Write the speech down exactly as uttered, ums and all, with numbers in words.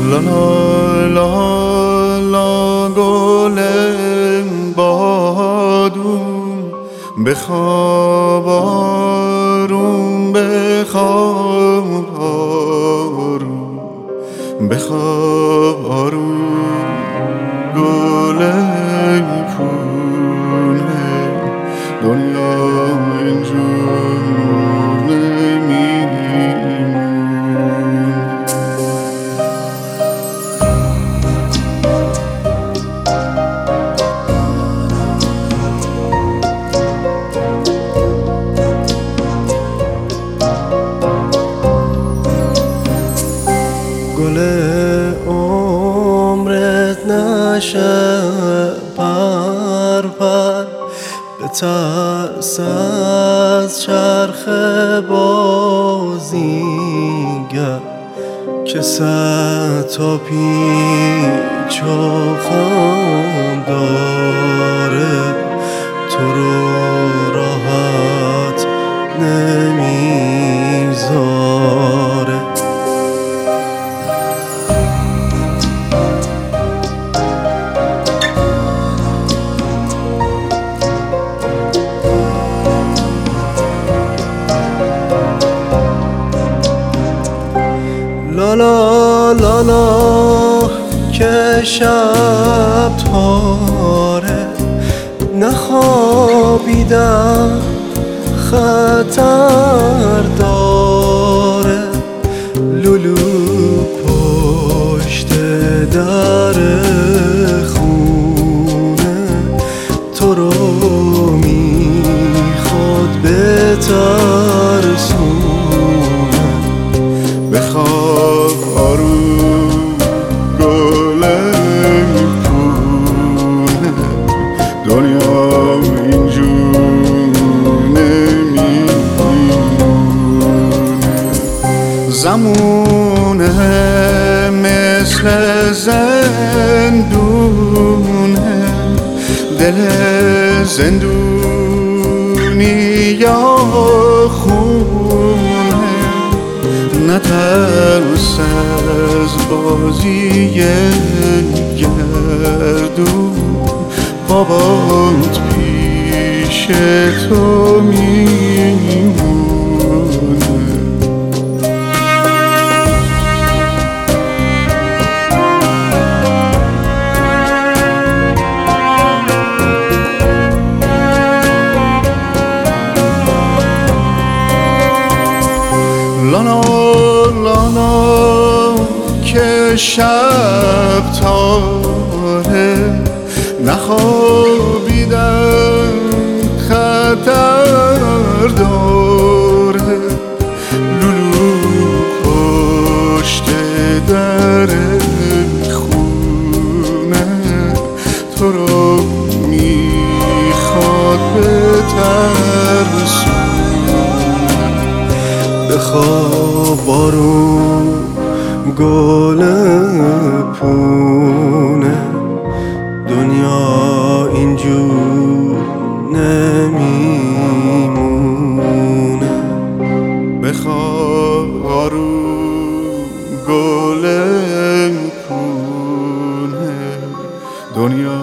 لا لا لا لا گل بادوم بخواب آروم بخواب آروم بخواب آروم گل پونه دنیا اینجور گل عمرت نشه پر پر به ترس از چرخ بازیگر که صد تا پیچ و خم داره تو رو راحت نمیذاره. لا لا لا لا که شب تاره نخوابیدم خطر داره لولو پشت در خونه تو رو میخواد بترسونه. بخواب آروم گل پونه دنیا اینجور نمیمونه. زمونه مثل زندونه دل زندونی یا خونه نترس از بازی گردون بابات پیش تو میمونه. لالا لالا که شب تاره نخوابیدم خطر داره لولو پشت در خونه تو رو میخواد بترسونه. بخواب آروم گل پونه دنیا اینجور نمیمونه. بخواب آروم گل پونه دنیا